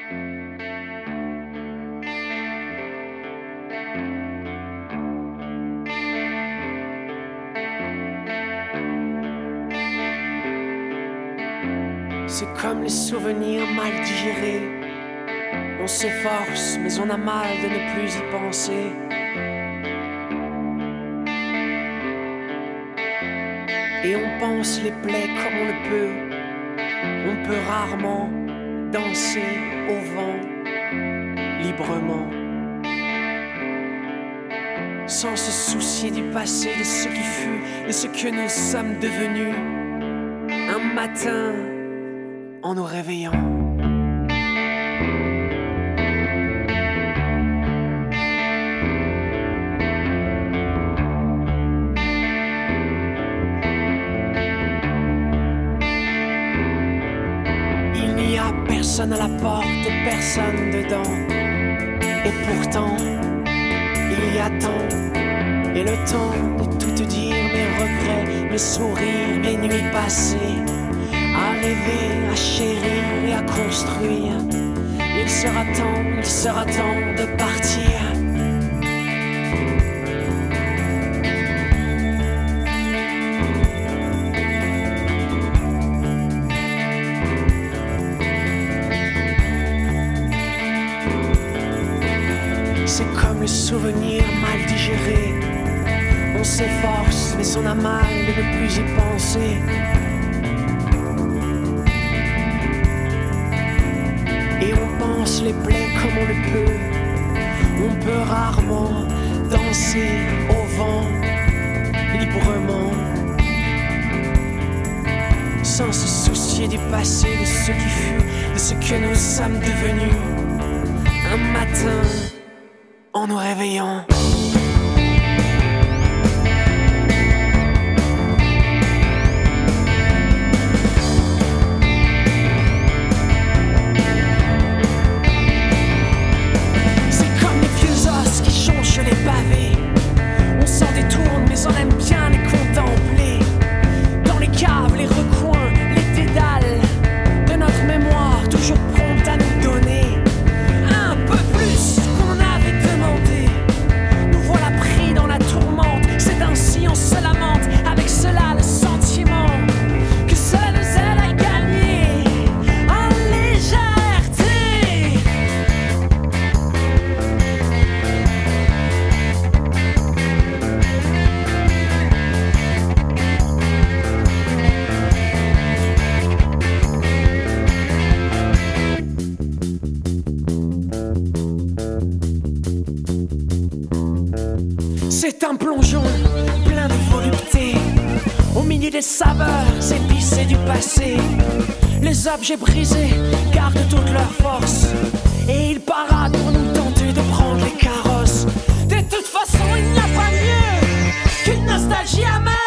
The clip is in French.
C'est comme les souvenirs mal digérés. On s'efforce, mais on a mal de ne plus y penser. Et on pense les plaies comme on le peut. On peut rarement danser au vent, librement, sans se soucier du passé, de ce qui fut, de ce que nous sommes devenus. Un matin, en nous réveillant, il n'y a personne à la porte, personne dedans. Et pourtant, il y a tant, et le temps de tout te dire, mes regrets, mes sourires, mes nuits passées, à rêver, à chérir et à construire. Il sera temps de partir. C'est comme le souvenir mal digéré. On s'efforce, mais on a mal de ne plus y penser. Et on pense les plaies comme on le peut. On peut rarement danser au vent, librement, sans se soucier du passé, de ce qui fut, de ce que nous sommes devenus. Un matin, en nous réveillant, les pavés, on s'en détourne mais on aime bien les contempler. Dans les caves, les recoins, les dédales de notre mémoire, toujours prompte à nous donner un peu plus qu'on avait demandé. Nous voilà pris dans la tourmente, c'est ainsi on se lamente. Avec cela le sentiment que cela nous aide à gagner en légèreté. C'est un plongeon plein de volupté, au milieu des saveurs épicées du passé. Les objets brisés gardent toute leur force, et ils paradent pour nous tenter de prendre les carrosses. De toute façon, il n'y a pas mieux qu'une nostalgie amère.